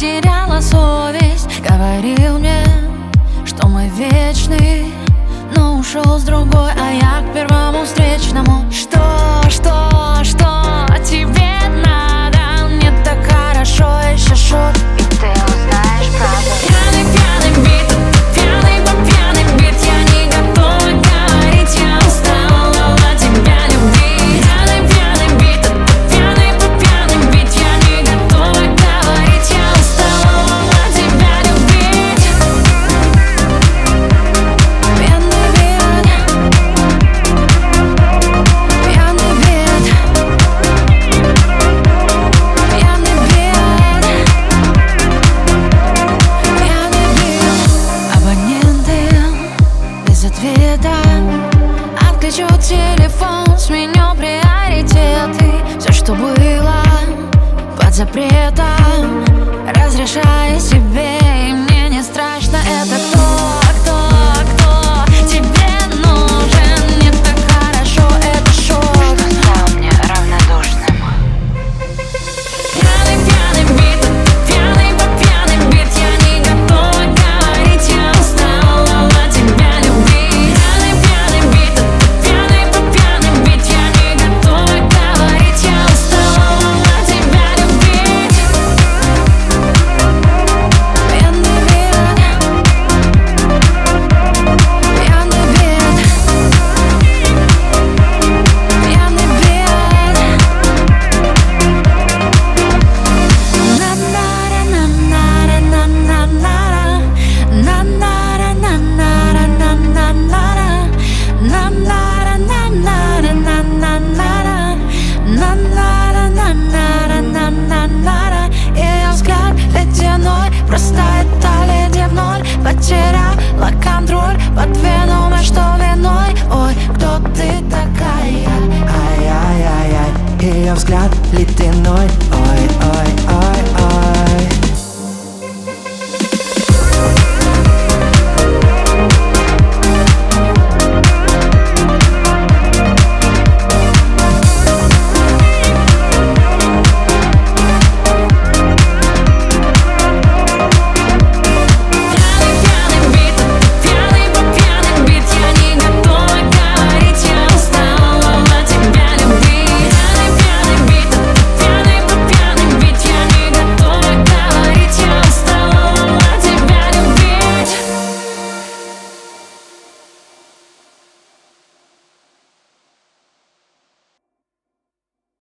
потеряла совесть. Говорил мне, что мы вечны, но ушел с другой, а я к первому встречному. Что тебе надо? Мне так хорошо, еще шут, и ты узнаешь правду. Пьяный бит, пьяный по пьяный бит. Я не готова говорить, я устала тебя любить. Пьяный бит, пьяный по пьяный бит. Я не готова говорить, я устала тебя любить. Пьяный бит, пьяный бит, пьяный бит, пьяный бит. Абоненты без ответа. Отключу телефон, сменю приоритеты. Все, что было под запретом, разрешаю себе, и мне не страшно. Это кто тебе нужен? Мне так хорошо, это шок. Стал мне равнодушным. Пьяный бит, пьяный по пьяный бит. Я не готова говорить, я устала тебя любить. Пьяный бит, пьяный по пьяный бит. Я не готова говорить, я устала тебя любить. Пьяный бит, пьяный бит, пьяный бит. Ее взгляд ледяной, просто это леди в ноль. Потеряла контроль, под вином, а что виной? Ой, кто ты такая? Ай-яй-яй-яй, ее взгляд ледяной. Ой,